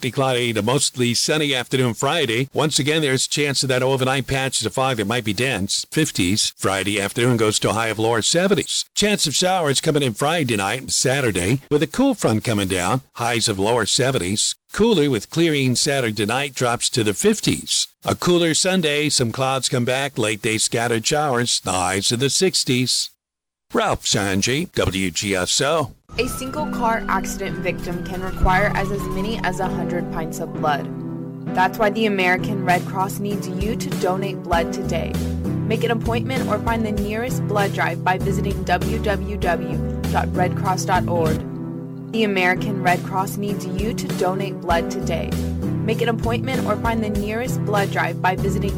partly cloudy to mostly sunny afternoon Friday. Once again, there's a chance of that overnight patches of fog that might be dense. 50s. Friday afternoon goes to a high of lower 70s. Chance of showers coming in Friday night and Saturday with a cool front coming down. Highs of lower 70s. Cooler with clearing Saturday night drops to the 50s. A cooler Sunday, some clouds come back, late day scattered showers, the highs of the 60s. Ralph Sanji, WGSO. A single car accident victim can require as many as 100 pints of blood. That's why the American Red Cross needs you to donate blood today. Make an appointment or find the nearest blood drive by visiting www.redcross.org. The American Red Cross needs you to donate blood today. Make an appointment or find the nearest blood drive by visiting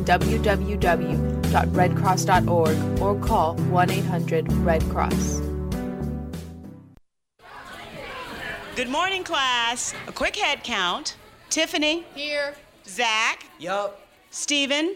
www.redcross.org or call 1-800-RED-CROSS. Good morning, class. A quick head count. Tiffany. Here. Zach. Yup. Steven.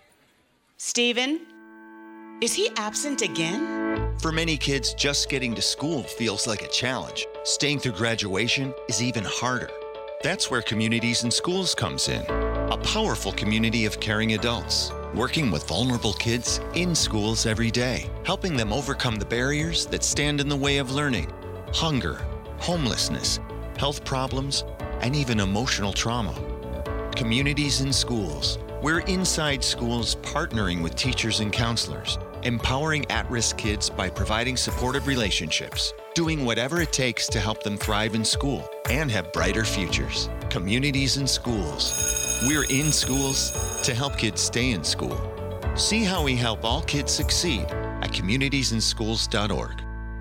Is he absent again? For many kids, just getting to school feels like a challenge. Staying through graduation is even harder. That's where Communities in Schools comes in. A powerful community of caring adults, working with vulnerable kids in schools every day, helping them overcome the barriers that stand in the way of learning. Hunger, homelessness, health problems, and even emotional trauma. Communities in Schools. We're inside schools partnering with teachers and counselors, empowering at-risk kids by providing supportive relationships, doing whatever it takes to help them thrive in school and have brighter futures. Communities in Schools. We're in schools to help kids stay in school. See how we help all kids succeed at communitiesinschools.org.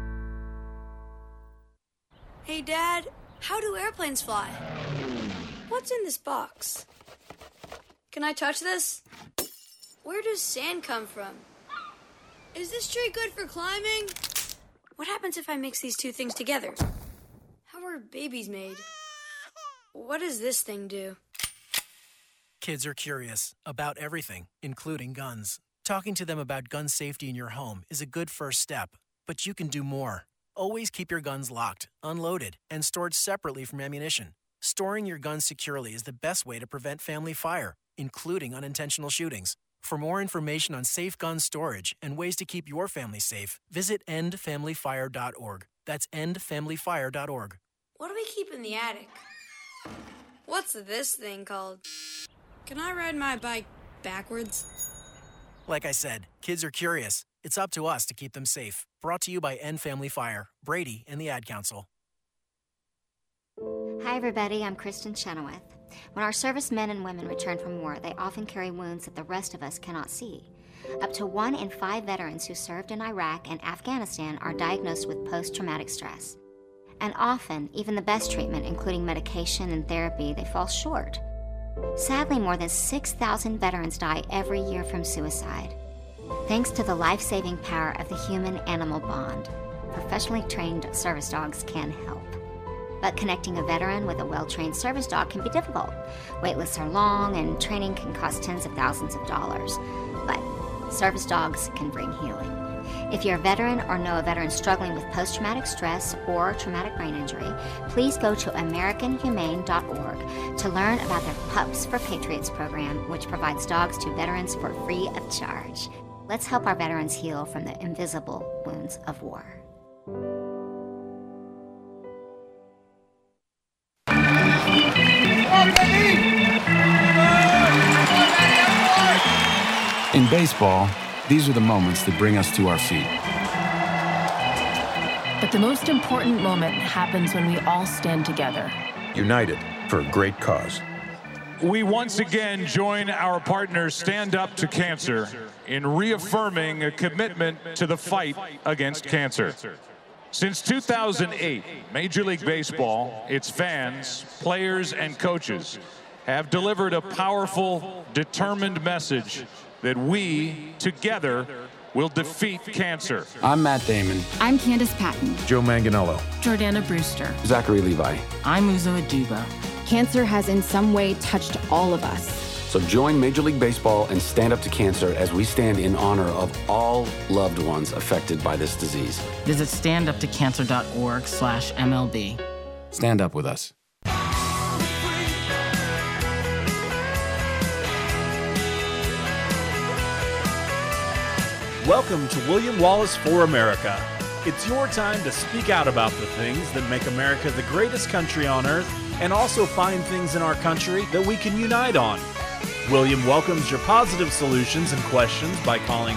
Hey, Dad, how do airplanes fly? What's in this box? Can I touch this? Where does sand come from? Is this tree good for climbing? What happens if I mix these two things together? How are babies made? What does this thing do? Kids are curious about everything, including guns. Talking to them about gun safety in your home is a good first step, but you can do more. Always keep your guns locked, unloaded, and stored separately from ammunition. Storing your guns securely is the best way to prevent family fire, including unintentional shootings. For more information on safe gun storage and ways to keep your family safe, visit endfamilyfire.org. That's endfamilyfire.org. What do we keep in the attic? What's this thing called? Can I ride my bike backwards? Like I said, kids are curious. It's up to us to keep them safe. Brought to you by End Family Fire, Brady, and the Ad Council. Hi, everybody. I'm Kristen Chenoweth. When our servicemen and women return from war, they often carry wounds that the rest of us cannot see. Up to 1 in 5 veterans who served in Iraq and Afghanistan are diagnosed with post-traumatic stress. And often, even the best treatment, including medication and therapy, they fall short. Sadly, more than 6,000 veterans die every year from suicide. Thanks to the life-saving power of the human-animal bond, professionally trained service dogs can help. But connecting a veteran with a well-trained service dog can be difficult. Wait lists are long, and training can cost tens of thousands of dollars. But service dogs can bring healing. If you're a veteran or know a veteran struggling with post-traumatic stress or traumatic brain injury, please go to AmericanHumane.org to learn about their Pups for Patriots program, which provides dogs to veterans for free of charge. Let's help our veterans heal from the invisible wounds of war. In baseball, these are the moments that bring us to our feet. But the most important moment happens when we all stand together. United for a great cause. We once again join our partners Stand Up to Cancer in reaffirming a commitment to the fight against cancer. Since 2008, Major League Baseball, its fans, players, and coaches have delivered a powerful, determined message that we, together, will defeat cancer. I'm Matt Damon. I'm Candace Patton. Joe Manganiello. Jordana Brewster. Zachary Levi. I'm Uzo Aduba. Cancer has in some way touched all of us. So join Major League Baseball and Stand Up to Cancer as we stand in honor of all loved ones affected by this disease. Visit standuptocancer.org/MLB. Stand up with us. Welcome to William Wallace for America. It's your time to speak out about the things that make America the greatest country on earth, and also find things in our country that we can unite on. William welcomes your positive solutions and questions by calling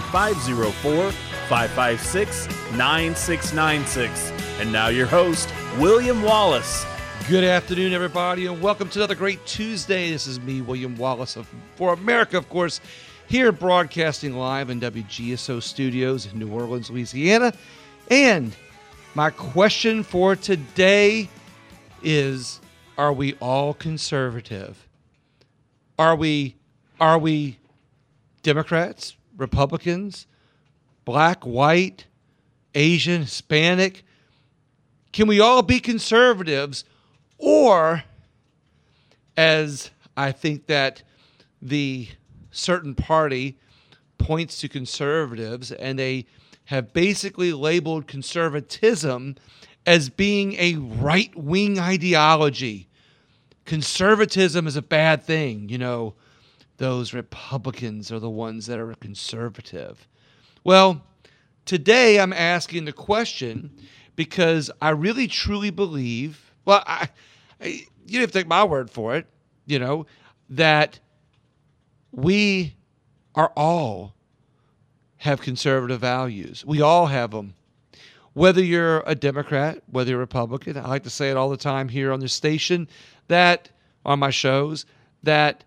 504-556-9696. And now your host, William Wallace. Good afternoon, everybody, and welcome to another great Tuesday. This is me, William Wallace for America, of course, here broadcasting live in WGSO studios in New Orleans, Louisiana. And my question for today is, are we all conservative? Are we Democrats, Republicans, black, white, Asian, Hispanic? Can we all be conservatives? Or, as I think that the certain party points to conservatives, and they have basically labeled conservatism as being a right-wing ideology. Conservatism is a bad thing. You know, those Republicans are the ones that are conservative. Well, today I'm asking the question because I really truly believe, well, you have to take my word for it, you know, that we are all have conservative values. We all have them. Whether you're a Democrat, whether you're a Republican, I like to say it all the time here on this station, that on my shows, that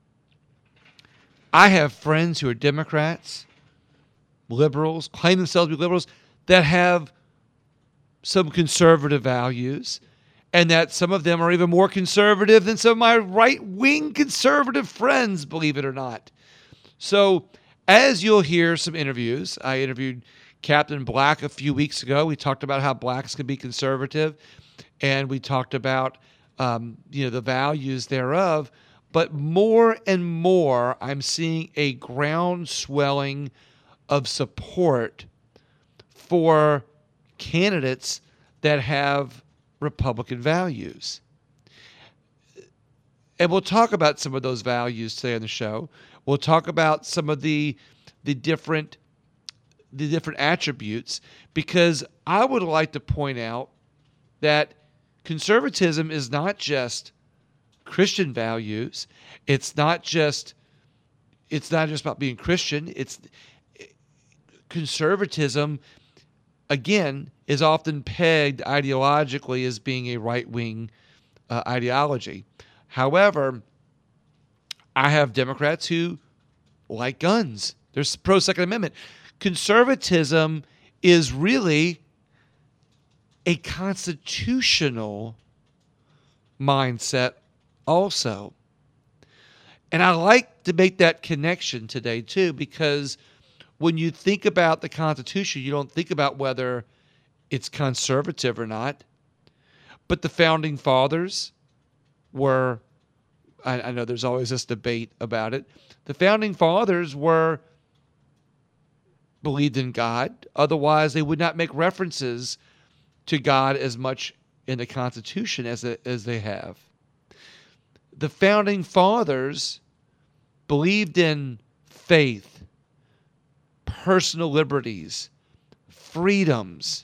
I have friends who are Democrats, liberals, claim themselves to be liberals, that have some conservative values, and that some of them are even more conservative than some of my right-wing conservative friends, believe it or not. So, as you'll hear some interviews, I interviewed Captain Black a few weeks ago. We talked about how blacks can be conservative, and we talked about the values thereof. But more and more, I'm seeing a groundswelling of support for candidates that have Republican values. And we'll talk about some of those values today on the show. We'll talk about some of the different attributes, because I would like to point out that conservatism is not just Christian values. It's not just about being Christian. Conservatism, again, is often pegged ideologically as being a right-wing ideology. However, I have Democrats who like guns. They're pro-Second Amendment. Conservatism is really a constitutional mindset also. And I like to make that connection today too, because when you think about the Constitution, you don't think about whether it's conservative or not. But the Founding Fathers were, I know there's always this debate about it. The Founding Fathers believed in God. Otherwise, they would not make references to God as much in the Constitution as they have. The Founding Fathers believed in faith, personal liberties, freedoms,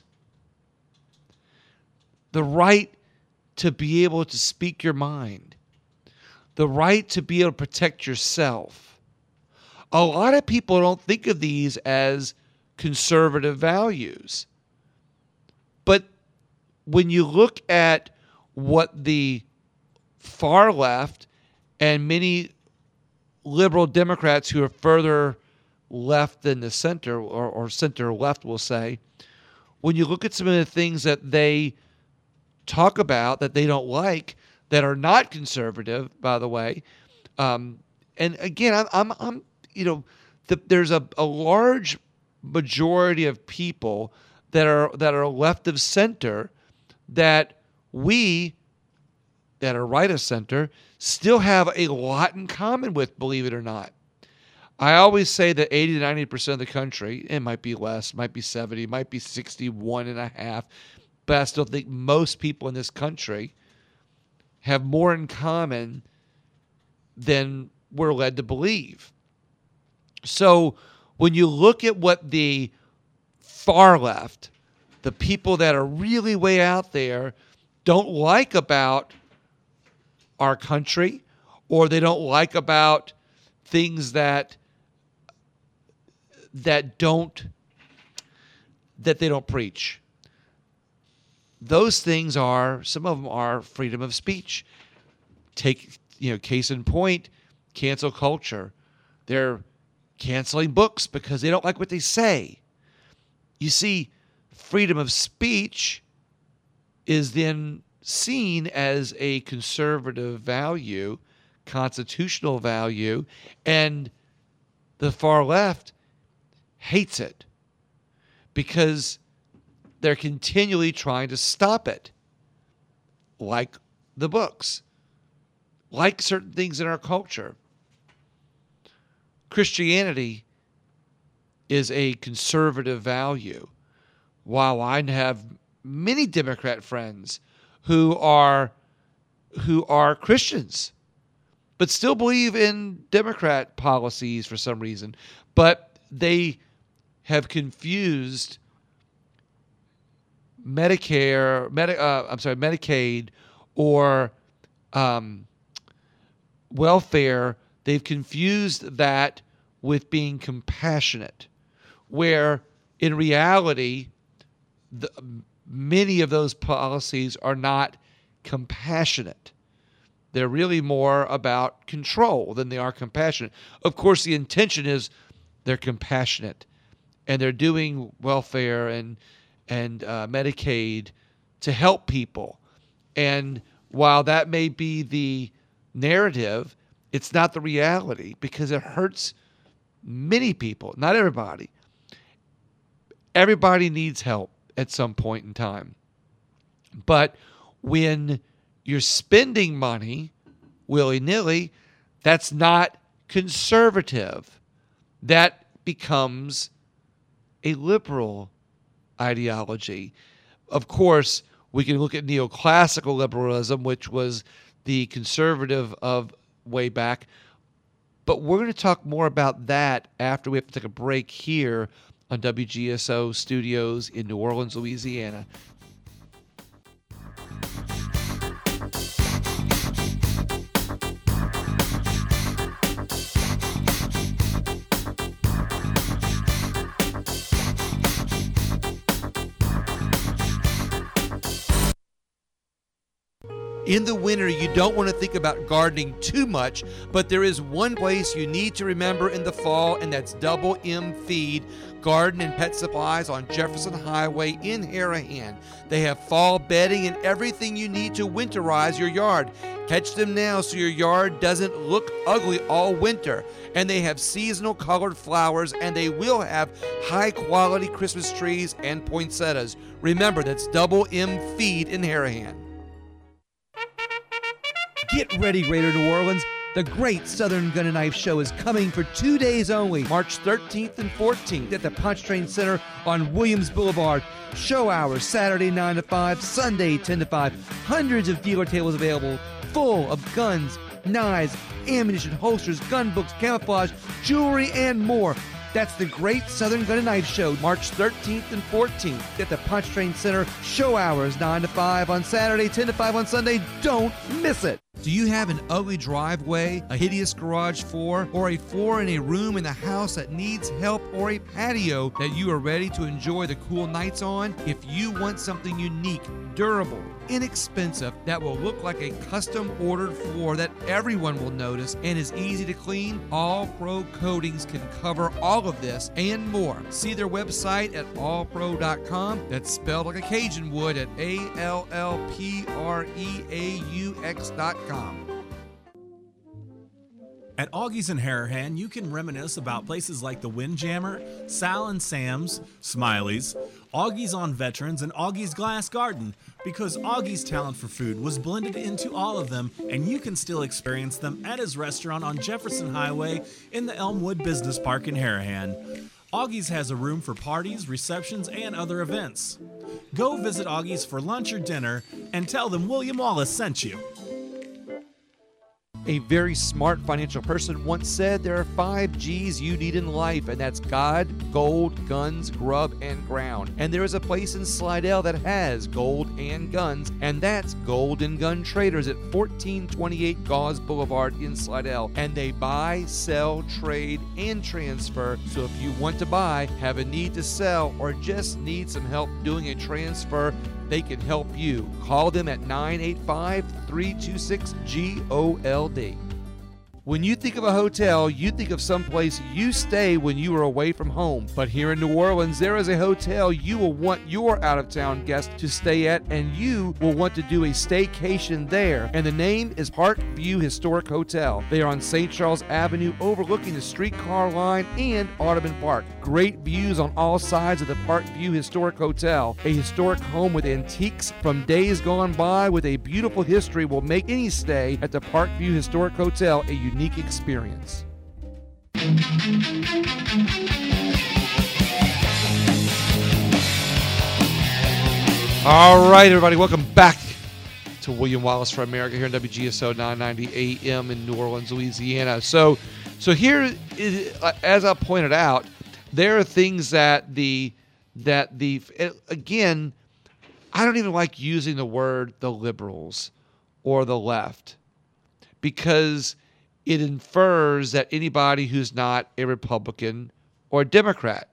the right to be able to speak your mind, the right to be able to protect yourself. A lot of people don't think of these as conservative values. But when you look at what the far left and many liberal Democrats who are further left than the center, or center left, we'll say, when you look at some of the things that they talk about that they don't like, that are not conservative, by the way, and again, there's a large majority of people that are left of center that we that are right of center still have a lot in common with, believe it or not. I always say that 80 to 90% of the country, it might be less, might be 70, might be 61.5%, but I still think most people in this country have more in common than we're led to believe. So when you look at what the far left, the people that are really way out there, don't like about our country, or they don't like about things that they don't preach. Those things are, some of them are freedom of speech. Take, case in point, cancel culture. They're canceling books because they don't like what they say. You see, freedom of speech is then seen as a conservative value, constitutional value, and the far left hates it because they're continually trying to stop it, like the books, like certain things in our culture. Christianity is a conservative value, while I have many Democrat friends who are Christians, but still believe in Democrat policies for some reason. But they have confused Medicaid or welfare. They've confused that with being compassionate, where in reality, many of those policies are not compassionate. They're really more about control than they are compassionate. Of course, the intention is they're compassionate, and they're doing welfare and Medicaid to help people. And while that may be the narrative, it's not the reality, because it hurts many people, not everybody. Everybody needs help at some point in time. But when you're spending money willy-nilly, that's not conservative. That becomes a liberal ideology. Of course, we can look at neoclassical liberalism, which was the conservative of way back. But we're going to talk more about that after we have to take a break here on WGSO Studios in New Orleans, Louisiana. In the winter, you don't want to think about gardening too much, but there is one place you need to remember in the fall, and that's Double M Feed Garden and Pet Supplies on Jefferson Highway in Harahan. They have fall bedding and everything you need to winterize your yard. Catch them now so your yard doesn't look ugly all winter. And they have seasonal colored flowers, and they will have high-quality Christmas trees and poinsettias. Remember, that's Double M Feed in Harahan. Get ready, Greater New Orleans. The Great Southern Gun and Knife Show is coming for 2 days only, March 13th and 14th at the Pontchartrain Center on Williams Boulevard. Show hours, Saturday 9 to 5, Sunday 10 to 5. Hundreds of dealer tables available, full of guns, knives, ammunition, holsters, gun books, camouflage, jewelry, and more. That's the Great Southern Gun and Knife Show, March 13th and 14th at the Pontchartrain Center. Show hours, 9 to 5 on Saturday, 10 to 5 on Sunday. Don't miss it. Do you have an ugly driveway, a hideous garage floor, or a floor in a room in the house that needs help, or a patio that you are ready to enjoy the cool nights on? If you want something unique, durable, inexpensive, that will look like a custom-ordered floor that everyone will notice and is easy to clean, All Pro Coatings can cover all of this and more. See their website at allpro.com. That's spelled like a Cajun would at ALLPREAUX.com. At Augie's in Harahan, you can reminisce about places like the Windjammer, Sal and Sam's, Smiley's, Augie's on Veterans, and Augie's Glass Garden, because Augie's talent for food was blended into all of them, and you can still experience them at his restaurant on Jefferson Highway in the Elmwood Business Park in Harahan. Augie's has a room for parties, receptions, and other events. Go visit Augie's for lunch or dinner and tell them William Wallace sent you. A very smart financial person once said there are 5 G's you need in life, and that's God, gold, guns, grub, and ground. And there is a place in Slidell that has gold and guns, and that's Gold and Gun Traders at 1428 Gauze Boulevard in Slidell. And they buy, sell, trade, and transfer. So if you want to buy, have a need to sell, or just need some help doing a transfer, they can help you. Call them at 985-326-GOLD. When you think of a hotel, you think of someplace you stay when you are away from home. But here in New Orleans, there is a hotel you will want your out-of-town guests to stay at, and you will want to do a staycation there. And the name is Park View Historic Hotel. They are on St. Charles Avenue, overlooking the streetcar line and Audubon Park. Great views on all sides of the Park View Historic Hotel. A historic home with antiques from days gone by with a beautiful history will make any stay at the Park View Historic Hotel a unique experience. All right, everybody, welcome back to William Wallace for America here on WGSO 990 AM in New Orleans, Louisiana. So here, as I pointed out, there are things that again, I don't even like using the word the liberals or the left, because it infers that anybody who's not a Republican or a Democrat,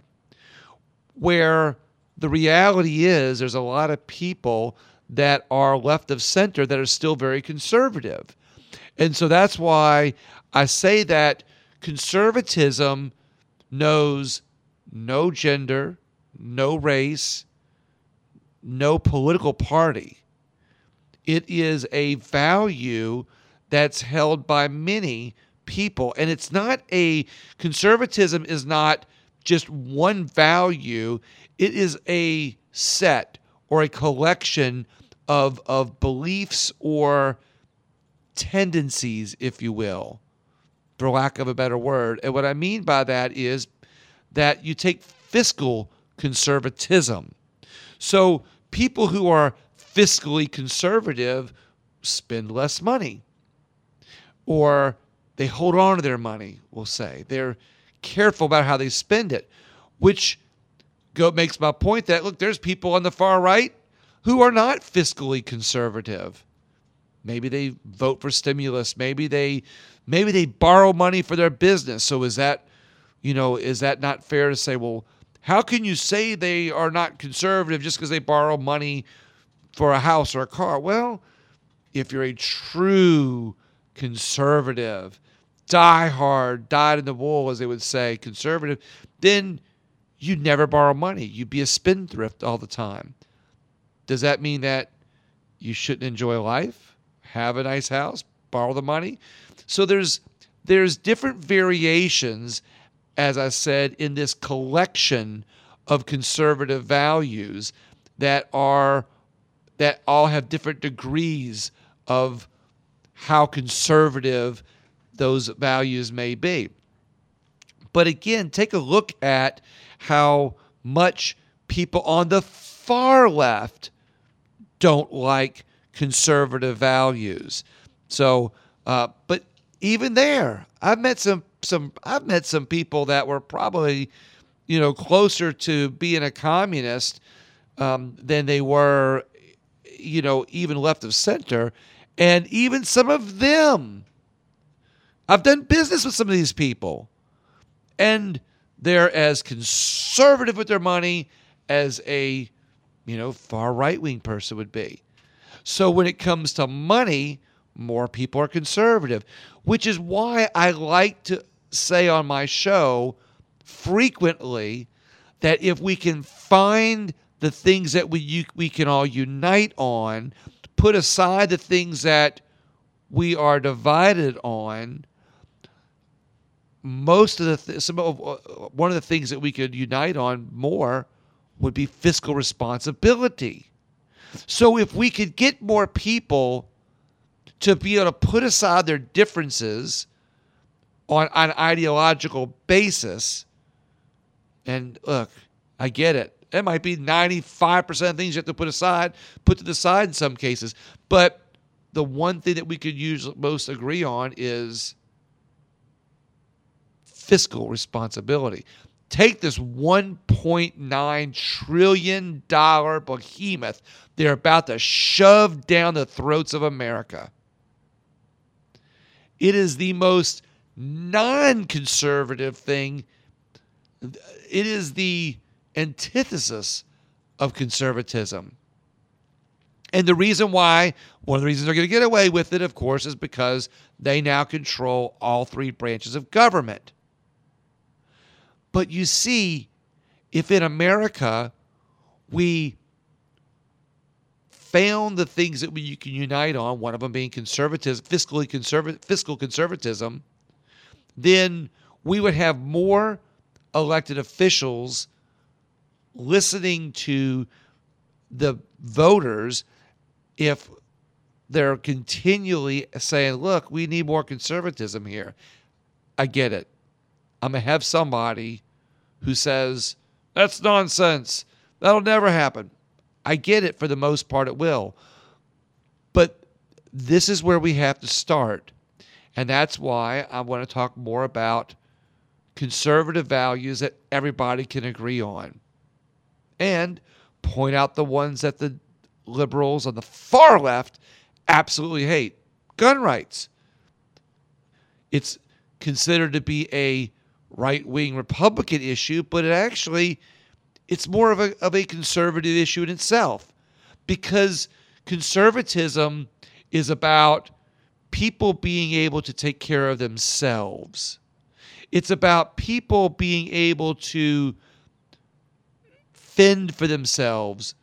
where the reality is there's a lot of people that are left of center that are still very conservative. And so that's why I say that conservatism knows no gender, no race, no political party. It is a value that's held by many people. And it's not conservatism is not just one value. It is a set or a collection of beliefs or tendencies, if you will, for lack of a better word. And what I mean by that is that you take fiscal conservatism. So people who are fiscally conservative spend less money, or they hold on to their money, we'll say. They're careful about how they spend it, which makes my point that, look, there's people on the far right who are not fiscally conservative. Maybe they vote for stimulus. Maybe they borrow money for their business. So is that not fair to say, well, how can you say they are not conservative just because they borrow money for a house or a car? Well, if you're a true conservative, die-hard, dyed-in-the-wool, as they would say, conservative, then you'd never borrow money. You'd be a spendthrift all the time. Does that mean that you shouldn't enjoy life, have a nice house, borrow the money? So there's different variations, as I said, in this collection of conservative values that all have different degrees of how conservative those values may be. But again, take a look at how much people on the far left don't like conservative values. So, but even there, I've met some people that were probably, closer to being a communist than they were, even left of center. And even some of them, I've done business with some of these people, and they're as conservative with their money as a, far right-wing person would be. So when it comes to money, more people are conservative, which is why I like to say on my show frequently that if we can find the things that we can all unite on, put aside the things that we are divided on, one of the things that we could unite on more would be fiscal responsibility. So if we could get more people to be able to put aside their differences on an ideological basis, and look, I get it. It might be 95% of things you have to put to the side in some cases. But the one thing that we could most agree on is fiscal responsibility. Take this $1.9 trillion behemoth they're about to shove down the throats of America. It is the most non-conservative thing. It is the antithesis of conservatism. And the reason why, one of the reasons they're going to get away with it, of course, is because they now control all three branches of government. But you see, if in America we found the things that you can unite on, one of them being fiscal conservatism, then we would have more elected officials listening to the voters if they're continually saying, look, we need more conservatism here. I get it. I'm going to have somebody who says, that's nonsense. That'll never happen. I get it. For the most part, it will. But this is where we have to start. And that's why I want to talk more about conservative values that everybody can agree on. And point out the ones that the liberals on the far left absolutely hate. Gun rights. It's considered to be a right-wing Republican issue, but it's more of a conservative issue in itself, because conservatism is about people being able to take care of themselves. It's about people being able to fend for themselves,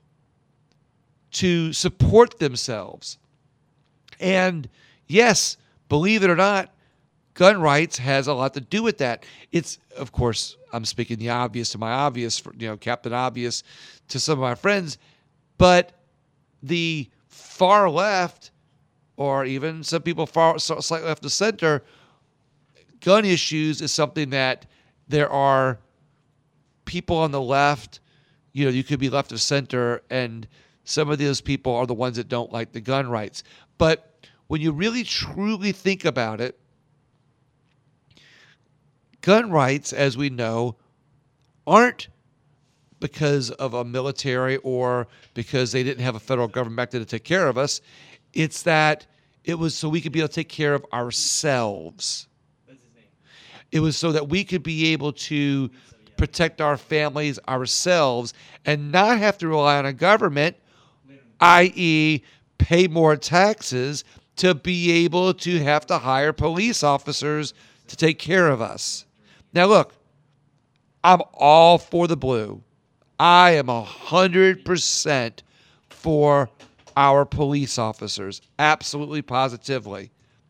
to support themselves. And yes, believe it or not, gun rights has a lot to do with that. It's, of course, I'm speaking the obvious to my obvious, Captain Obvious to some of my friends, but the far left, or even some people slightly left of center, gun issues is something that there are people on the left, you could be left of center, and some of those people are the ones that don't like the gun rights. But when you really truly think about it, gun rights, as we know, aren't because of a military or because they didn't have a federal government back then to take care of us. It's that it was so we could be able to take care of ourselves. It was so that we could be able to protect our families ourselves and not have to rely on a government, i.e., pay more taxes to be able to have to hire police officers to take care of us. Now, look, I'm all for the blue. I am 100% for our police officers, absolutely, positively.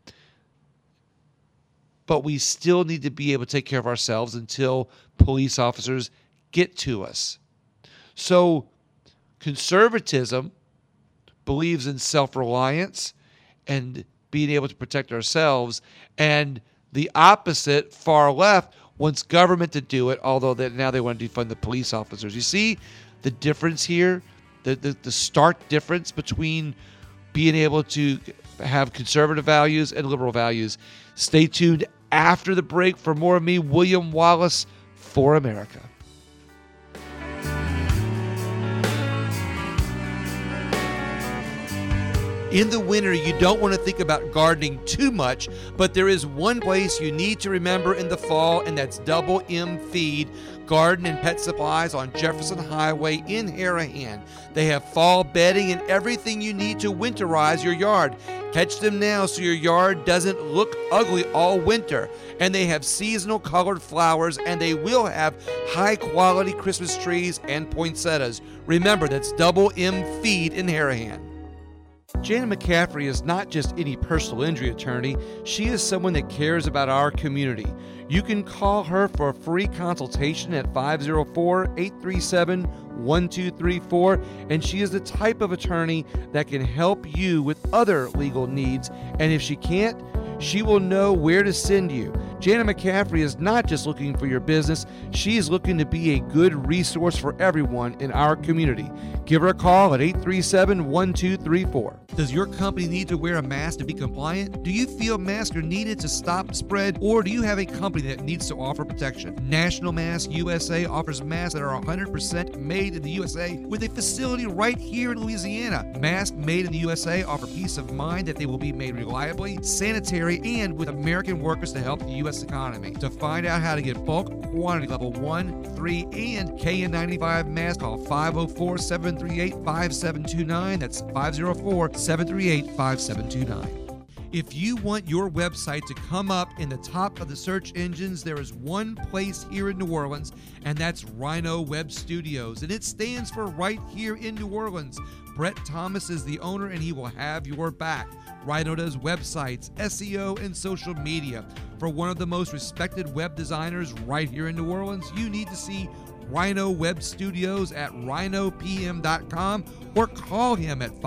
But we still need to be able to take care of ourselves until police officers get to us. So conservatism believes in self-reliance and being able to protect ourselves, and the opposite, far left, wants government to do it, although now they want to defund the police officers. You see the difference here? The stark difference between being able to have conservative values and liberal values. Stay tuned after the break for more of me, William Wallace, for America. In the winter, you don't want to think about gardening too much, but there is one place you need to remember in the fall, and that's Double M Feed, garden and pet supplies on Jefferson Highway in Harahan. They have fall bedding and everything you need to winterize your yard. Catch them now so your yard doesn't look ugly all winter. And they have seasonal colored flowers, and they will have high-quality Christmas trees and poinsettias. Remember, that's Double M Feed in Harahan. Janet McCaffrey is not just any personal injury attorney. She is someone that cares about our community. You can call her for a free consultation at 504-837-1234, and she is the type of attorney that can help you with other legal needs. And if she can't, she will know where to send you. Jana McCaffrey is not just looking for your business, she is looking to be a good resource for everyone in our community. Give her a call at 837-1234. Does your company need to wear a mask to be compliant? Do you feel masks are needed to stop the spread, or do you have a company that needs to offer protection? National Mask USA offers masks that are 100% made in the USA with a facility right here in Louisiana. Masks made in the USA offer peace of mind that they will be made reliably, sanitary, and with American workers to help the U.S. economy. To find out how to get bulk, quantity level 1, 3, and KN95 masks, call 504-738-5729. That's 504-738-5729. If you want your website to come up in the top of the search engines, there is one place here in New Orleans, and that's Rhino Web Studios, and it stands for right here in New Orleans. Brett Thomas is the owner, and he will have your back. Rhino does websites, SEO, and social media. For one of the most respected web designers right here in New Orleans, you need to see Rhino Web Studios at rhinopm.com or call him at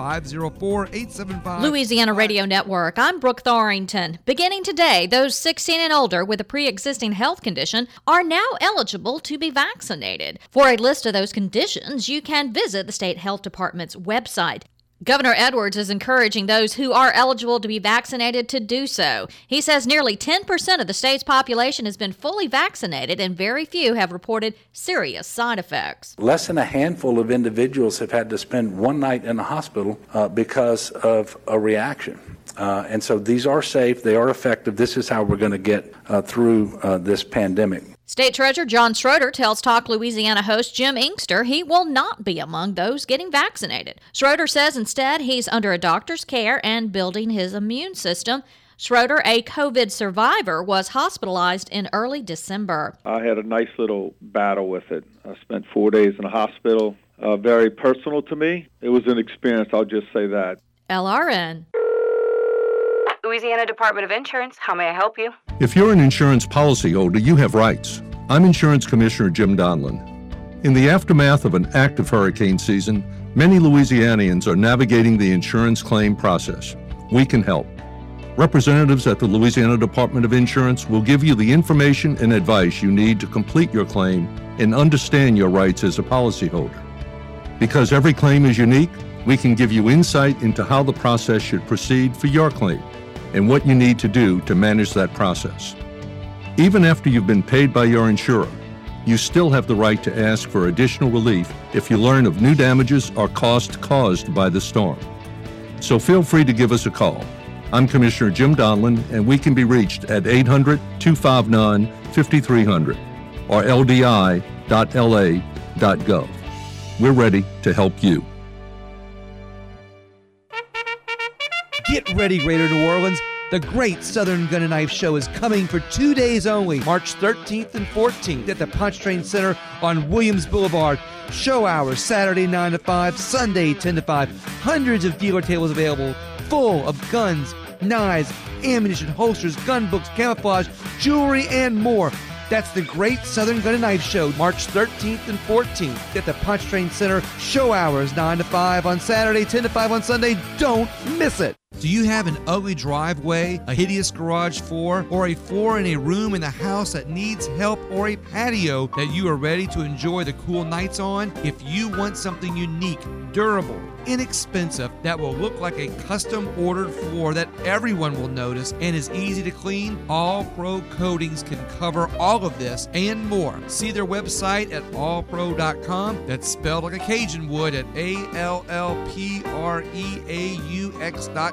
504-875. Louisiana Radio Network, I'm Brooke Thorington. Beginning today, those 16 and older with a pre-existing health condition are now eligible to be vaccinated. For a list of those conditions, you can visit the State Health Department's website. Governor Edwards is encouraging those who are eligible to be vaccinated to do so. He says nearly 10% of the state's population has been fully vaccinated and very few have reported serious side effects. Less than a handful of individuals have had to spend one night in the hospital because of a reaction. And so these are safe, they are effective. This is how we're going to get through this pandemic. State Treasurer John Schroeder tells Talk Louisiana host Jim Inkster he will not be among those getting vaccinated. Schroeder says instead he's under a doctor's care and building his immune system. Schroeder, a COVID survivor, was hospitalized in early December. I had a nice little battle with it. I spent 4 days in a hospital. Very personal to me. It was an experience, I'll just say that. LRN. Louisiana Department of Insurance, how may I help you? If you're an insurance policyholder, you have rights. I'm Insurance Commissioner Jim Donlin. In the aftermath of an active hurricane season, many Louisianians are navigating the insurance claim process. We can help. Representatives at the Louisiana Department of Insurance will give you the information and advice you need to complete your claim and understand your rights as a policyholder. Because every claim is unique, we can give you insight into how the process should proceed for your claim and what you need to do to manage that process. Even after you've been paid by your insurer, you still have the right to ask for additional relief if you learn of new damages or costs caused by the storm. So feel free to give us a call. I'm Commissioner Jim Donlin, and we can be reached at 800-259-5300 or ldi.la.gov. We're ready to help you. Get ready, Greater New Orleans. The Great Southern Gun and Knife Show is coming for 2 days only, March 13th and 14th at the Pontchartrain Center on Williams Boulevard. Show hours, Saturday 9 to 5, Sunday 10 to 5. Hundreds of dealer tables available, full of guns, knives, ammunition, holsters, gun books, camouflage, jewelry, and more. That's the Great Southern Gun and Knife Show, March 13th and 14th at the Pontchartrain Center. Show hours, 9 to 5 on Saturday, 10 to 5 on Sunday. Don't miss it. Do you have an ugly driveway, a hideous garage floor, or a floor in a room in the house that needs help, or a patio that you are ready to enjoy the cool nights on? If you want something unique, durable, inexpensive, that will look like a custom-ordered floor that everyone will notice and is easy to clean, All Pro Coatings can cover all of this and more. See their website at allpro.com. That's spelled like a Cajun would at ALLPREAUX.com.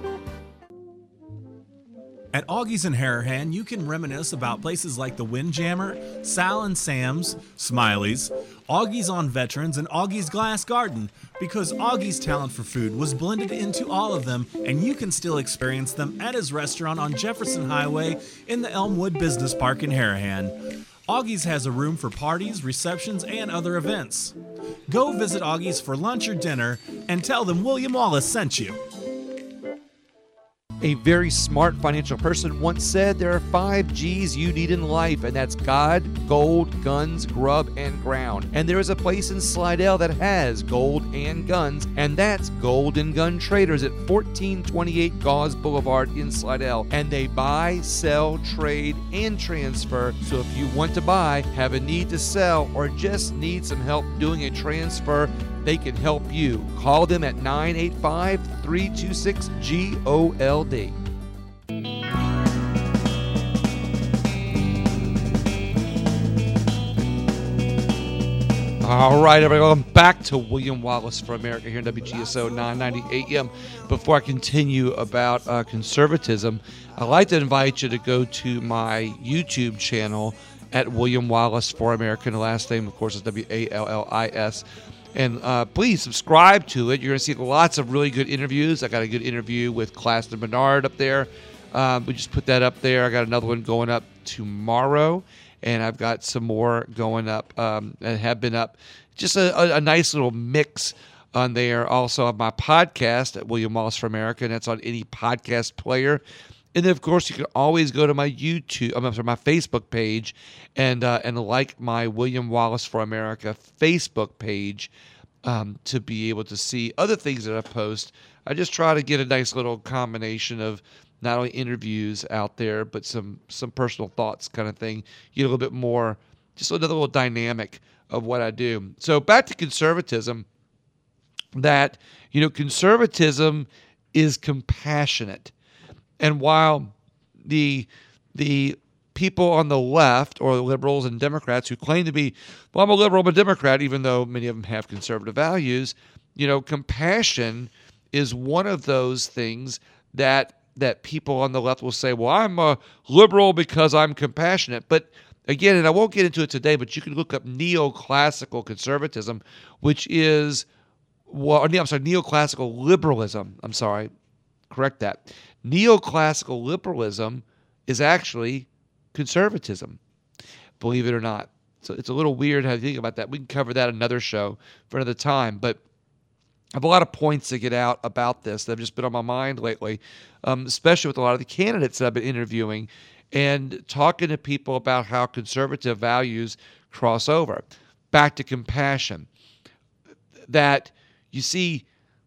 At Augie's in Harahan, you can reminisce about places like the Windjammer, Sal and Sam's, Smiley's, Augie's on Veterans, and Augie's Glass Garden, because Augie's talent for food was blended into all of them, and you can still experience them at his restaurant on Jefferson Highway in the Elmwood Business Park in Harahan. Augie's has a room for parties, receptions, and other events. Go visit Augie's for lunch or dinner and tell them William Wallace sent you. A very smart financial person once said there are 5 G's you need in life, and that's God, gold, guns, grub, and ground. And there is a place in Slidell that has gold and guns, and that's Golden Gun Traders at 1428 Gauze Boulevard in Slidell. And they buy, sell, trade, and transfer. So if you want to buy, have a need to sell, or just need some help doing a transfer, they can help you. Call them at 985-326-GOLD. All right, everyone, back to William Wallace for America here in WGSO 990 AM. Before I continue about conservatism, I'd like to invite you to go to my YouTube channel at William Wallace for America. And the last name, of course, is WALLIS. And please subscribe to it. You're going to see lots of really good interviews. I got a good interview with Clasten Bernard up there. We just put that up there. I got another one going up tomorrow. And I've got some more going up and have been up. Just a nice little mix on there. Also on my podcast at William Wallace for America, and that's on any podcast player. And then, of course, you can always go to my my Facebook page and like my William Wallace for America Facebook page to be able to see other things that I post. I just try to get a nice little combination of not only interviews out there, but some personal thoughts kind of thing. You get a little bit more, just another little dynamic of what I do. So back to conservatism, that, conservatism is compassionate. And while the people on the left, or the liberals and Democrats who claim to be, well, I'm a liberal, I'm a Democrat, even though many of them have conservative values, compassion is one of those things that people on the left will say, well, I'm a liberal because I'm compassionate. But again, and I won't get into it today, but you can look up neoclassical conservatism, which is, neoclassical liberalism. Correct that. Neoclassical liberalism is actually conservatism, believe it or not. So it's a little weird how you think about that. We can cover that another show for another time. But I have a lot of points to get out about this that have just been on my mind lately, especially with a lot of the candidates that I've been interviewing and talking to people about how conservative values cross over. Back to compassion. That, you see,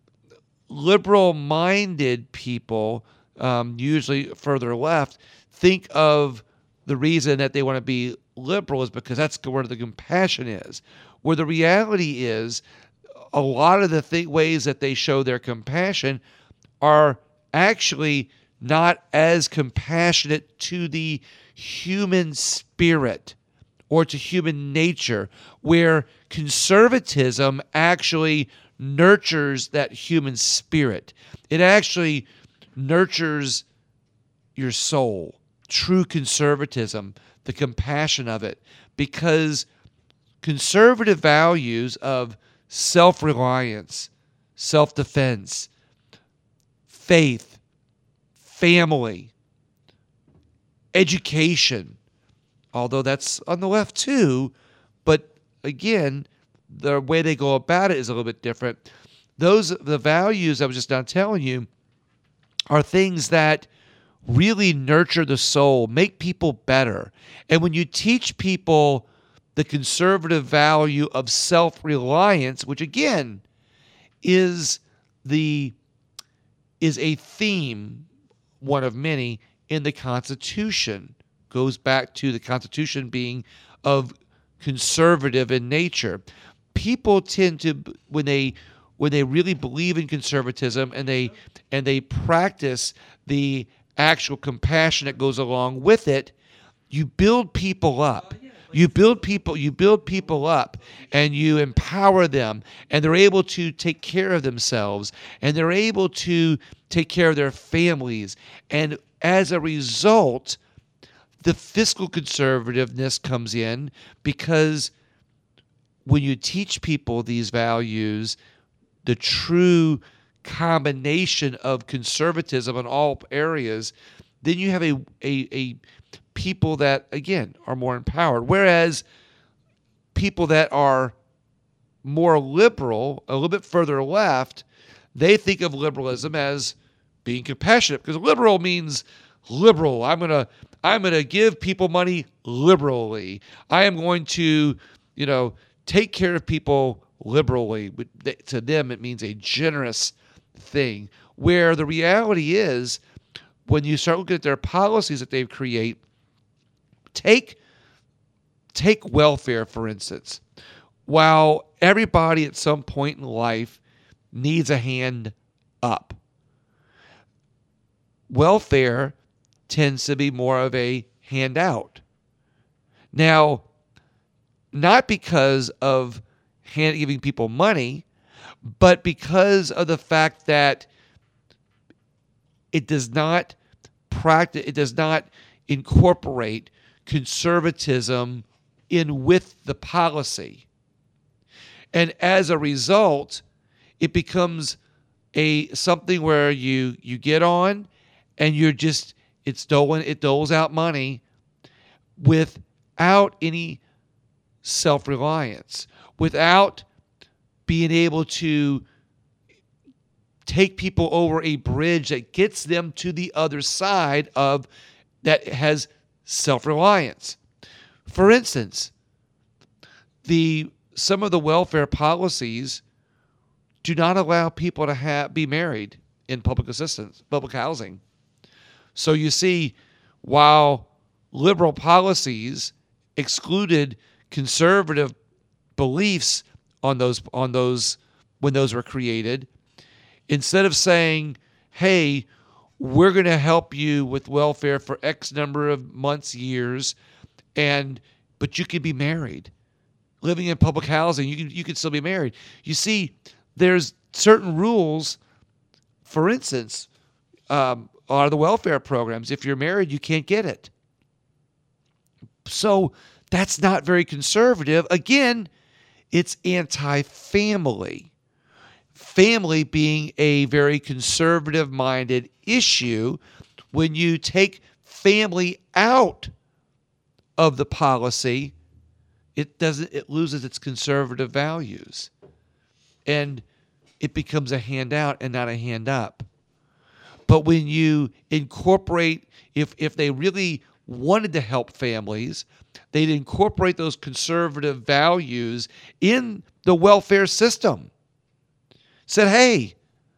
liberal-minded people, usually further left, think of the reason that they want to be liberal is because that's where the compassion is. Where the reality is, a lot of the ways that they show their compassion are actually not as compassionate to the human spirit or to human nature, where conservatism actually nurtures that human spirit. It actually nurtures your soul. True conservatism, the compassion of it, because conservative values of self-reliance, self-defense, faith, family, education, although that's on the left too, but again, the way they go about it is a little bit different. The values I was just now telling you are things that really nurture the soul, make people better. And when you teach people the conservative value of self-reliance, which again is a theme, one of many, in the Constitution, goes back to the Constitution being of conservative in nature. People tend to, when they really believe in conservatism and they practice the actual compassion that goes along with it, you build people up. You build people up, and you empower them, and they're able to take care of themselves, and they're able to take care of their families. And as a result, the fiscal conservativeness comes in, because when you teach people these values, the true combination of conservatism in all areas, then you have a people that, again, are more empowered. Whereas people that are more liberal, a little bit further left, they think of liberalism as being compassionate, because liberal means liberal. I'm gonna give people money liberally. I am going to, take care of people liberally. To them, it means a generous thing. Where the reality is, when you start looking at their policies that they create, take welfare, for instance. While everybody at some point in life needs a hand up, welfare tends to be more of a handout. Now, not because of giving people money, but because of the fact that it does not incorporate conservatism in with the policy. And as a result, it becomes something where you get on and it doles out money without any self-reliance, without being able to take people over a bridge that gets them to the other side of that has self-reliance. For instance, some of the welfare policies do not allow people to be married in public assistance, public housing. So you see, while liberal policies excluded conservative beliefs on those when those were created, instead of saying, hey, we're going to help you with welfare for X number of months, years, but you could be married. Living in public housing, you can still be married. You see, there's certain rules. For instance, a lot of the welfare programs, if you're married, you can't get it. So that's not very conservative. Again, it's anti-family. Family being a very conservative-minded issue. When you take family out of the policy, it loses its conservative values. And it becomes a handout and not a hand up. But when you incorporate, if they really wanted to help families, they'd incorporate those conservative values in the welfare system. Said, hey,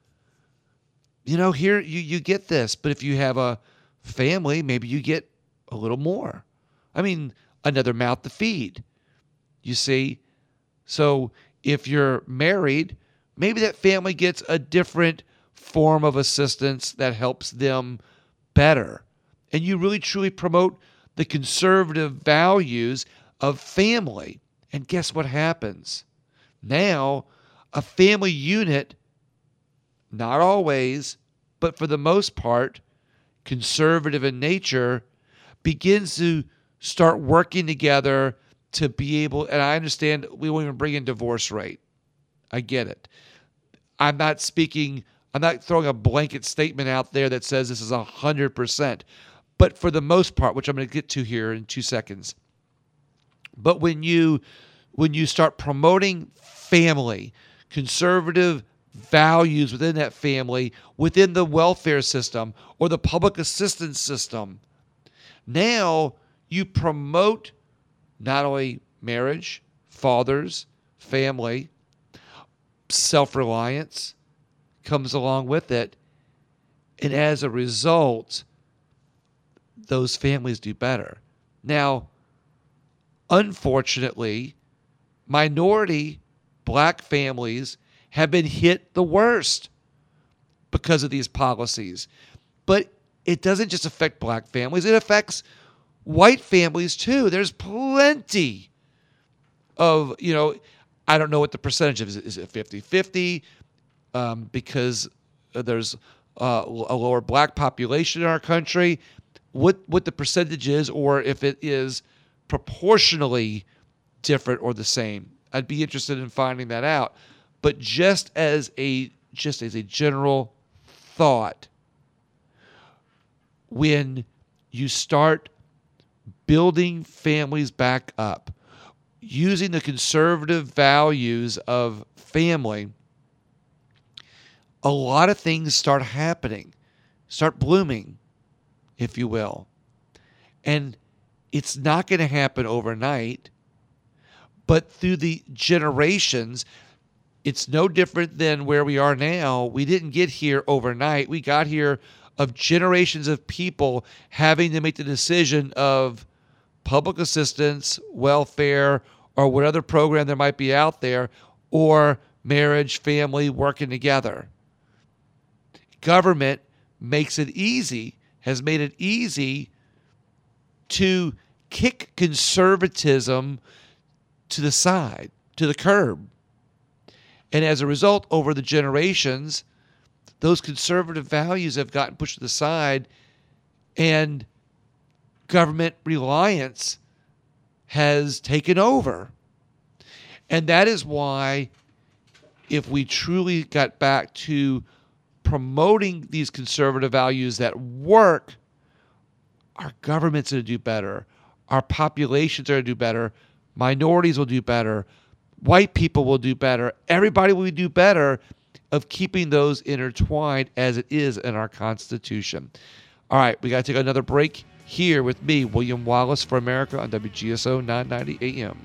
here you get this, but if you have a family, maybe you get a little more. I mean, another mouth to feed. You see? So if you're married, maybe that family gets a different form of assistance that helps them better. And you really truly promote the conservative values of family. And guess what happens? Now, a family unit, not always, but for the most part, conservative in nature, begins to start working together to be able, and I understand we won't even bring in divorce rate. I get it. I'm not throwing a blanket statement out there that says this is 100%. But for the most part, which I'm going to get to here in 2 seconds, but when you start promoting family, conservative values within that family, within the welfare system or the public assistance system, now you promote not only marriage, fathers, family, self-reliance comes along with it. And as a result, those families do better. Now, unfortunately, minority black families have been hit the worst because of these policies. But it doesn't just affect black families, it affects white families too. There's plenty of, I don't know what the percentage is. Is it 50-50? Because there's a lower black population in our country. What the percentage is, or if it is proportionally different or the same. I'd be interested in finding that out. But just as a general thought, when you start building families back up, using the conservative values of family, a lot of things start happening. start blooming, if you will. And it's not going to happen overnight, but through the generations, it's no different than where we are now. We didn't get here overnight. We got here of generations of people having to make the decision of public assistance, welfare, or what other program there might be out there, or marriage, family, working together. Government makes it easy, has made it easy to kick conservatism to the side, to the curb. And as a result, over the generations, those conservative values have gotten pushed to the side, and government reliance has taken over. And that is why, if we truly got back to promoting these conservative values that work, our government's going to do better. Our populations are going to do better. Minorities will do better. White people will do better. Everybody will do better of keeping those intertwined as it is in our Constitution. All right, we got to take another break here with me, William Wallace, for America on WGSO 990 AM.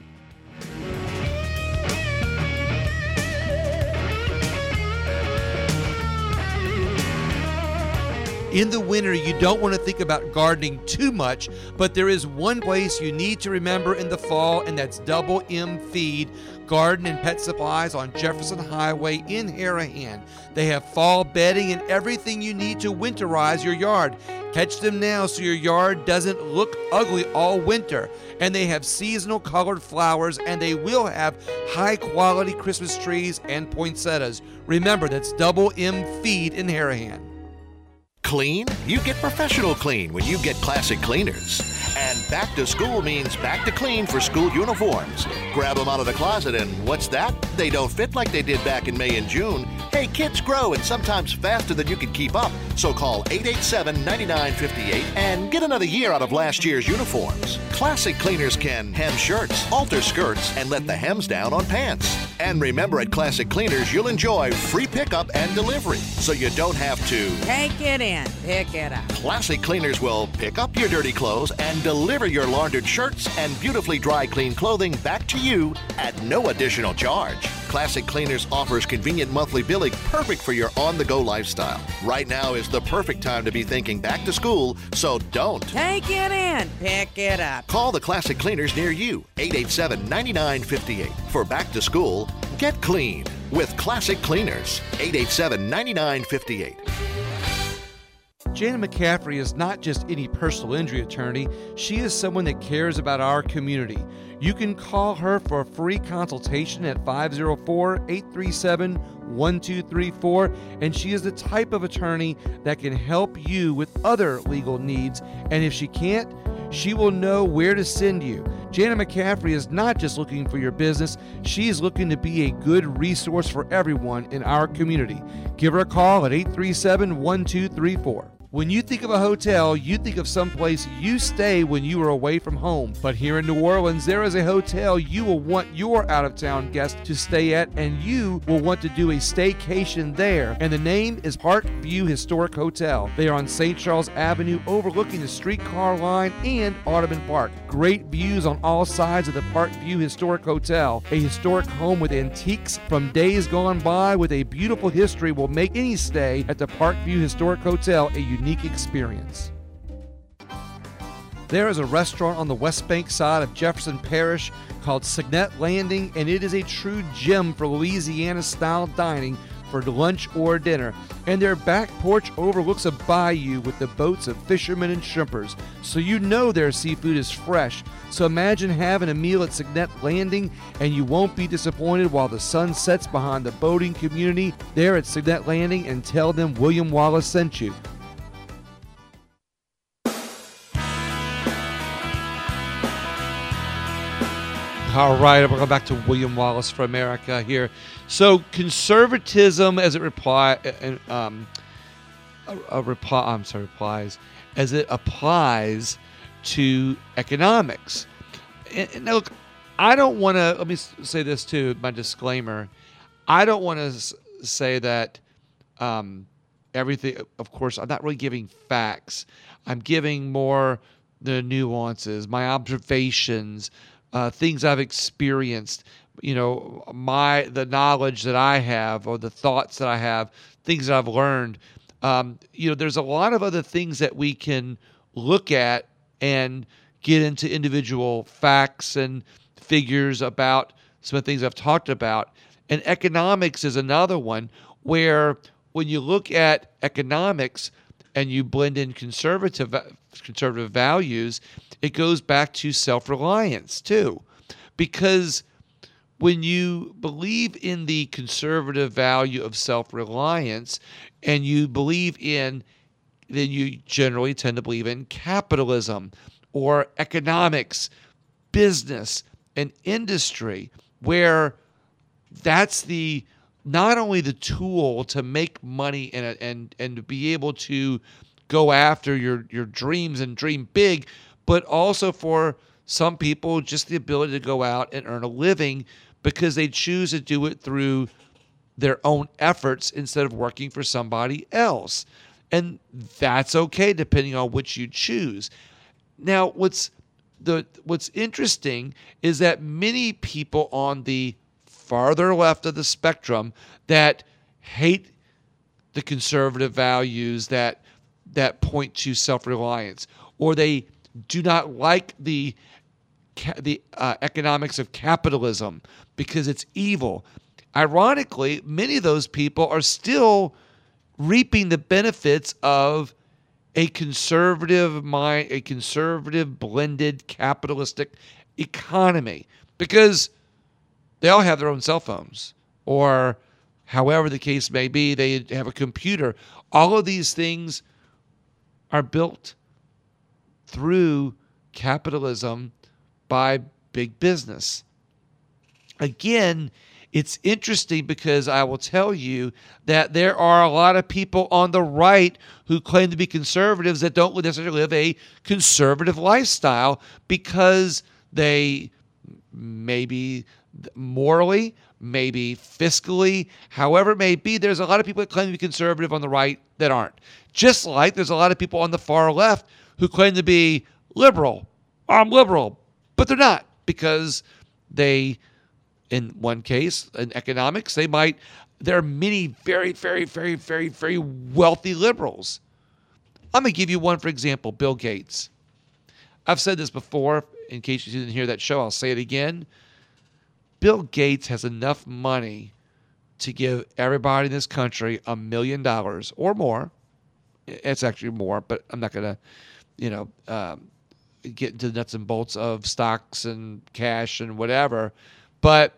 In the winter, you don't want to think about gardening too much, but there is one place you need to remember in the fall, and that's Double M Feed Garden and Pet Supplies on Jefferson Highway in Harahan. They have fall bedding and everything you need to winterize your yard. Catch them now so your yard doesn't look ugly all winter. And they have seasonal colored flowers, and they will have high-quality Christmas trees and poinsettias. Remember, that's Double M Feed in Harahan. Clean? You get professional clean when you get Classic Cleaners. And back to school means back to clean for school uniforms. Grab them out of the closet and what's that? They don't fit like they did back in May and June. Hey, kids grow and sometimes faster than you can keep up. So call 887-9958 and get another year out of last year's uniforms. Classic Cleaners can hem shirts, alter skirts, and let the hems down on pants. And remember, at Classic Cleaners, you'll enjoy free pickup and delivery, so you don't have to take it in, pick it up. Classic Cleaners will pick up your dirty clothes and deliver your laundered shirts and beautifully dry clean clothing back to you at no additional charge. Classic Cleaners offers convenient monthly billing perfect for your on-the-go lifestyle. Right now is the perfect time to be thinking back to school, so don't take it in, pick it up. Call the Classic Cleaners near you, 887-9958. For back to school, get clean with Classic Cleaners, 887-9958. Jana McCaffrey is not just any personal injury attorney. She is someone that cares about our community. You can call her for a free consultation at 504-837-1234, and she is the type of attorney that can help you with other legal needs. And if she can't, she will know where to send you. Jana McCaffrey is not just looking for your business. She is looking to be a good resource for everyone in our community. Give her a call at 837-1234. When you think of a hotel, you think of someplace you stay when you are away from home. But here in New Orleans, there is a hotel you will want your out-of-town guests to stay at, and you will want to do a staycation there. And the name is Park View Historic Hotel. They are on St. Charles Avenue, overlooking the streetcar line and Audubon Park. Great views on all sides of the Park View Historic Hotel. A historic home with antiques from days gone by with a beautiful history will make any stay at the Park View Historic Hotel a unique experience. There is a restaurant on the West Bank side of Jefferson Parish called Signet Landing, and it is a true gem for Louisiana-style dining for lunch or dinner. And their back porch overlooks a bayou with the boats of fishermen and shrimpers, so you know their seafood is fresh. So imagine having a meal at Signet Landing, and you won't be disappointed while the sun sets behind the boating community there at Signet Landing, and tell them William Wallace sent you. All right, welcome back to William Wallace for America here. So conservatism, as it applies, as it applies to economics. And look, I don't want to. Let me say this too. My disclaimer: I don't want to say that everything. Of course, I'm not really giving facts. I'm giving more the nuances, my observations, things I've experienced, the knowledge that I have or the thoughts that I have, things that I've learned. There's a lot of other things that we can look at and get into individual facts and figures about some of the things I've talked about. And economics is another one where when you look at economics and you blend in conservative values, it goes back to self-reliance too. Because when you believe in the conservative value of self-reliance and you believe in, then you generally tend to believe in capitalism or economics, business, and industry, where that's not only the tool to make money and to be able to go after your dreams and dream big, but also for some people just the ability to go out and earn a living because they choose to do it through their own efforts instead of working for somebody else. And that's okay depending on which you choose. Now, what's interesting is that many people on the farther left of the spectrum that hate the conservative values that point to self-reliance, or they do not like the economics of capitalism because it's evil. Ironically, many of those people are still reaping the benefits of a conservative blended capitalistic economy because they all have their own cell phones, or however the case may be, they have a computer. All of these things are built through capitalism by big business. Again, it's interesting because I will tell you that there are a lot of people on the right who claim to be conservatives that don't necessarily live a conservative lifestyle because they maybe morally, maybe fiscally, however it may be, there's a lot of people that claim to be conservative on the right that aren't. Just like there's a lot of people on the far left who claim to be liberal. I'm liberal, but they're not because they, in one case, in economics, there are many very, very, very, very, very wealthy liberals. I'm going to give you one, for example, Bill Gates. I've said this before. In case you didn't hear that show, I'll say it again. Bill Gates has enough money to give everybody in this country $1 million or more. It's actually more, but I'm not going to, get into the nuts and bolts of stocks and cash and whatever. But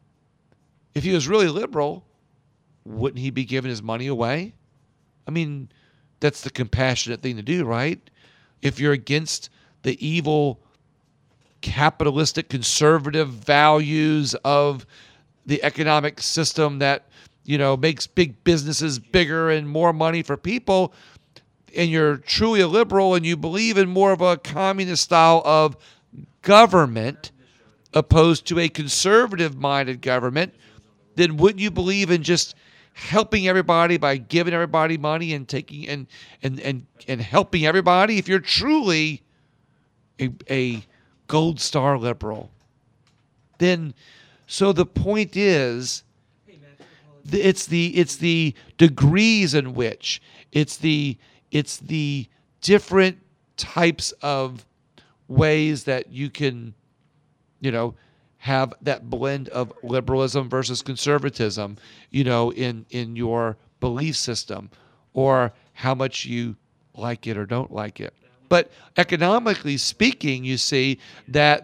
if he was really liberal, wouldn't he be giving his money away? I mean, that's the compassionate thing to do, right? If you're against the evil capitalistic conservative values of the economic system that, makes big businesses bigger and more money for people, and you're truly a liberal and you believe in more of a communist style of government opposed to a conservative-minded government, then wouldn't you believe in just helping everybody by giving everybody money and taking and helping everybody if you're truly a gold star liberal? Then, so the point is, it's the degrees in which it's the different types of ways that you can, have that blend of liberalism versus conservatism, in your belief system, or how much you like it or don't like it. But economically speaking, you see that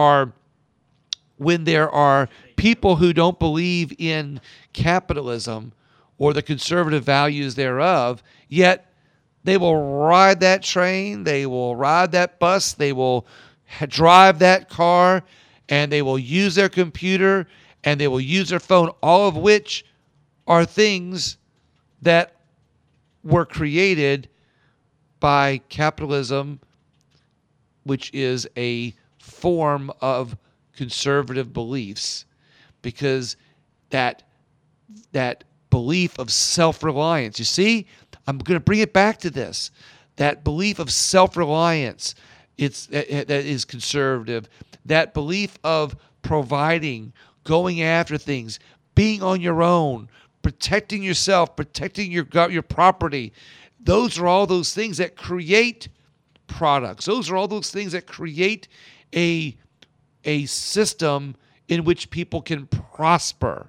when there are people who don't believe in capitalism or the conservative values thereof, yet they will ride that train, they will ride that bus, they will drive that car, and they will use their computer, and they will use their phone, all of which are things that were created by capitalism, which is a form of conservative beliefs, because that belief of self-reliance. You see, I'm going to bring it back to this. That belief of self-reliance, that is conservative. That belief of providing, going after things, being on your own, protecting yourself, protecting your property. Those are all those things that create products. Those are all those things that create a system in which people can prosper.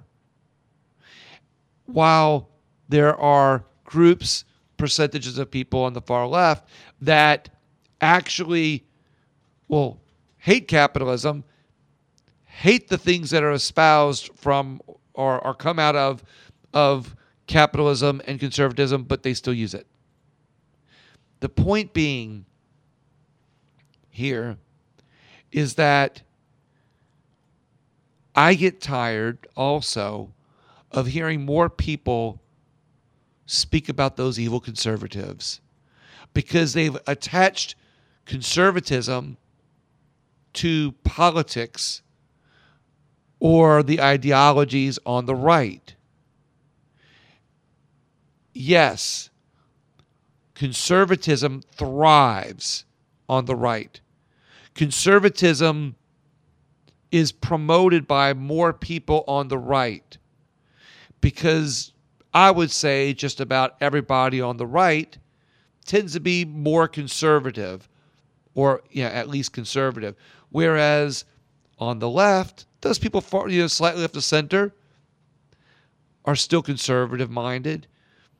While there are groups, percentages of people on the far left that actually will hate capitalism, hate the things that are espoused from or come out of capitalism and conservatism, but they still use it. The point being here is that I get tired also of hearing more people speak about those evil conservatives because they've attached conservatism to politics or the ideologies on the right. Yes, conservatism thrives on the right. Conservatism is promoted by more people on the right because I would say just about everybody on the right tends to be more conservative, or at least conservative. Whereas on the left, those people slightly left of center are still conservative-minded.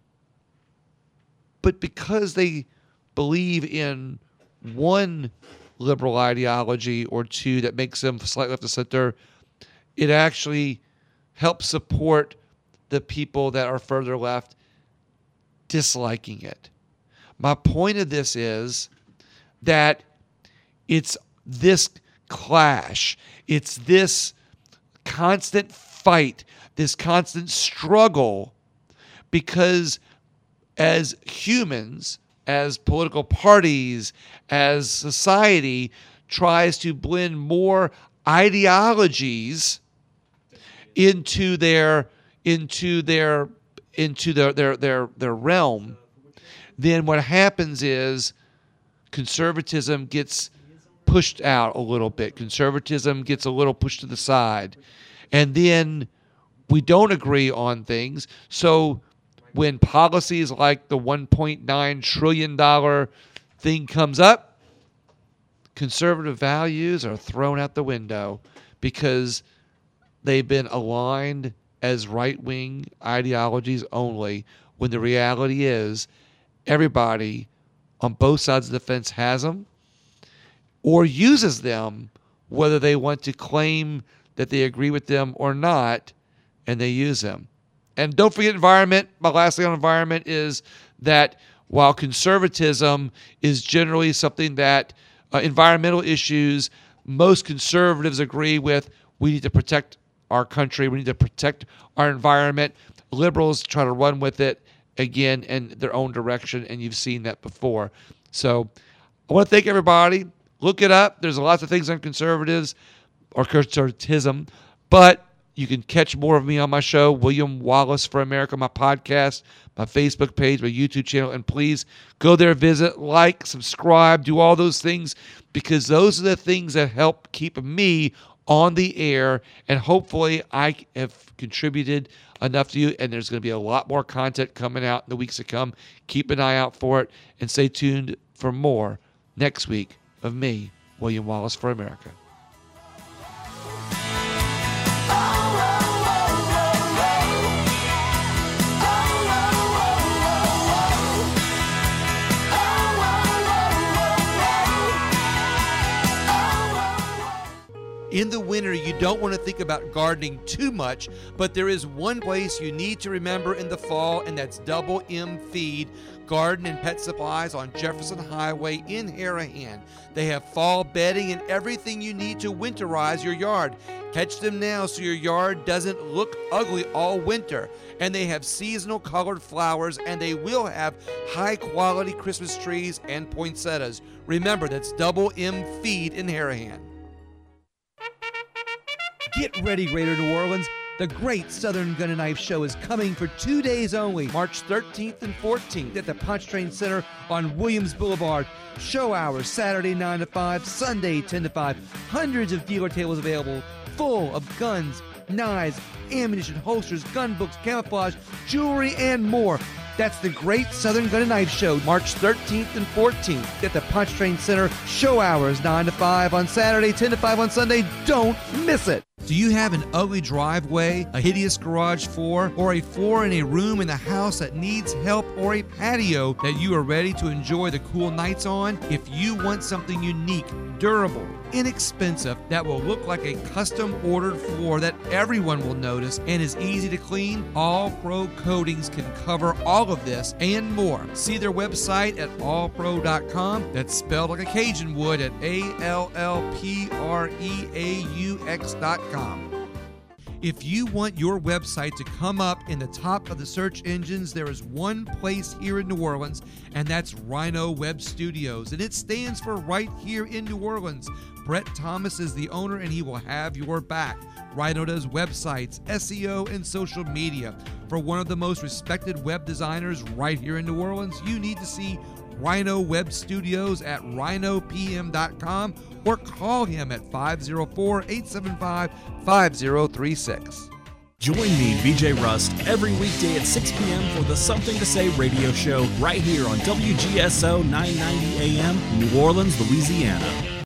But because they believe in one liberal ideology or two that makes them slightly left of center, it actually helps support the people that are further left disliking it. My point of this is that it's this clash, it's this constant fight, this constant struggle, because as humans, as political parties, as society tries to blend more ideologies into their realm, then what happens is conservatism gets pushed out a little bit. Conservatism gets a little pushed to the side. And then we don't agree on things. So when policies like the $1.9 trillion thing comes up, conservative values are thrown out the window because they've been aligned as right-wing ideologies only, when the reality is everybody on both sides of the fence has them or uses them, whether they want to claim that they agree with them or not, and they use them. And don't forget environment. My last thing on environment is that while conservatism is generally something that environmental issues, most conservatives agree with, we need to protect our country, we need to protect our environment. Liberals try to run with it again in their own direction, and you've seen that before. So I want to thank everybody. Look it up. There's lots of things on conservatives or conservatism, but you can catch more of me on my show, William Wallace for America, my podcast, my Facebook page, my YouTube channel, and please go there, visit, like, subscribe, do all those things, because those are the things that help keep me on the air, and hopefully I have contributed enough to you, and there's going to be a lot more content coming out in the weeks to come. Keep an eye out for it, and stay tuned for more next week of me, William Wallace for America. In the winter, you don't want to think about gardening too much, but there is one place you need to remember in the fall, and that's Double M Feed Garden and Pet Supplies on Jefferson Highway in Harahan. They have fall bedding and everything you need to winterize your yard. Catch them now so your yard doesn't look ugly all winter. And they have seasonal colored flowers, and they will have high-quality Christmas trees and poinsettias. Remember, that's Double M Feed in Harahan. Get ready, Greater New Orleans. The Great Southern Gun and Knife Show is coming for 2 days only, March 13th and 14th at the Pontchartrain Center on Williams Boulevard. Show hours Saturday 9 to 5, Sunday 10 to 5. Hundreds of dealer tables available, full of guns, knives, ammunition, holsters, gun books, camouflage, jewelry, and more. That's the Great Southern Gun and Knife Show, March 13th and 14th at the Pontchartrain Center. Show hours 9 to 5 on Saturday, 10 to 5 on Sunday. Don't miss it. Do you have an ugly driveway, a hideous garage floor, or a floor in a room in the house that needs help, or a patio that you are ready to enjoy the cool nights on? If you want something unique, durable, inexpensive, that will look like a custom-ordered floor that everyone will notice and is easy to clean, All Pro Coatings can cover all of this and more. See their website at allpro.com. That's spelled like a Cajun would at ALLPREAUX.com. If you want your website to come up in the top of the search engines, there is one place here in New Orleans, and that's Rhino Web Studios, and it stands for right here in New Orleans. Brett Thomas is the owner, and he will have your back. Rhino does websites, SEO, and social media. For one of the most respected web designers right here in New Orleans, you need to see Rhino Web Studios at rhinopm.com or call him at 504-875-5036. Join me, BJ Rust, every weekday at 6 p.m. for the Something to Say radio show right here on WGSO 990 AM, New Orleans, Louisiana.